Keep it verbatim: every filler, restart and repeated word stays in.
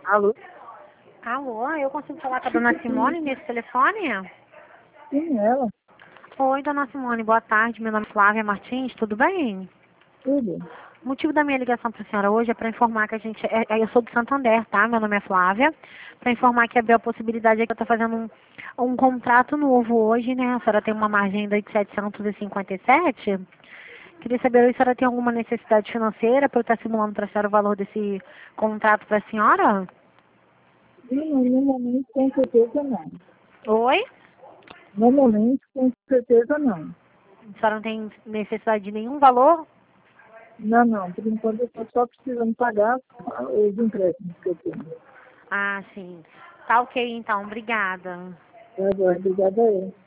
Alô? Alô, eu consigo falar com a dona Simone nesse telefone? Sim, ela. Oi, dona Simone, boa tarde. Meu nome é Flávia Martins, tudo bem? Tudo. O motivo da minha ligação para a senhora hoje é para informar que a gente. É, é, eu sou de Santander, tá? Meu nome é Flávia. Para informar que abriu a possibilidade é que eu estou fazendo um, um contrato novo hoje, né? A senhora tem uma margem aí de setecentos e cinquenta e sete. Queria saber se a senhora tem alguma necessidade financeira para eu estar simulando para a senhora o valor desse contrato para a senhora? Não, normalmente, com certeza não. Oi? Normalmente, com certeza não. A senhora não tem necessidade de nenhum valor? Não, não. Por enquanto, eu estou só precisando pagar os empréstimos que eu tenho. Ah, sim. Tá ok, então. Obrigada. Tá bom, obrigada a ele.